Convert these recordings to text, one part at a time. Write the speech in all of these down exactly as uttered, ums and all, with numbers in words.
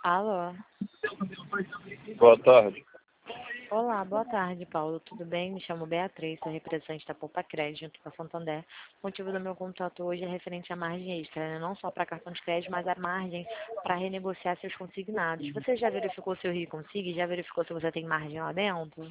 Alô? Boa tarde. Olá, boa tarde, Paulo. Tudo bem? Me chamo Beatriz, sou representante da Poupa Crédito junto com a Santander. O motivo do meu contato hoje é referente à margem extra, né? Não só para cartão de crédito, mas a margem para renegociar seus consignados. Você já verificou seu Rio Consigne? Já verificou se você tem margem lá dentro?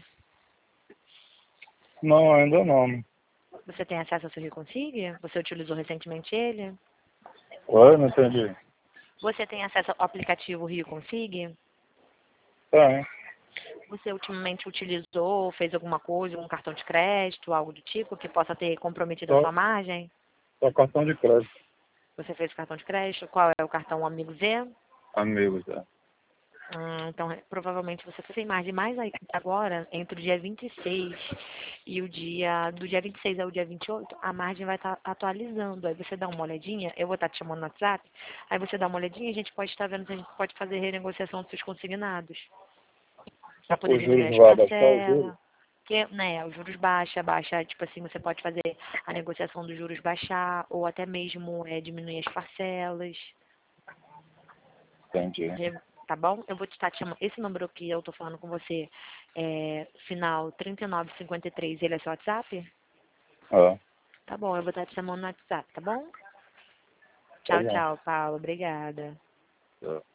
Não, ainda não. Você tem acesso ao seu Rio Consigne? Você utilizou recentemente ele? Oi, não entendi. Você tem acesso ao aplicativo Rio Consigne? Tem. Você ultimamente utilizou, fez alguma coisa, um cartão de crédito, algo do tipo, que possa ter comprometido a Só, sua margem? só cartão de crédito. Você fez o cartão de crédito? Qual é o cartão Amigo Z? Amigos, é. Hum, então, é, provavelmente você tem margem mais aí- agora, entre o dia vinte e seis e o dia, do dia vinte e seis ao dia vinte e oito, a margem vai estar atualizando. Aí você dá uma olhadinha, eu vou estar te chamando no WhatsApp, aí você dá uma olhadinha e a gente pode estar vendo se a gente pode fazer renegociação dos seus consignados. Para poder Os diminuir juros as vai abaixar os juros? parcelas. Que, né, os juros baixa, baixa, tipo assim, você pode fazer a negociação dos juros baixar, ou até mesmo é, diminuir as parcelas. Entendi. de- Tá bom? Eu vou te estar te chamando. Esse número que eu tô falando com você, é, final trinta e nove cinquenta e três, ele é seu WhatsApp? É. Tá bom, eu vou estar te chamando no WhatsApp, tá bom? Tá Tchau, bom. tchau, Paulo. Obrigada. É.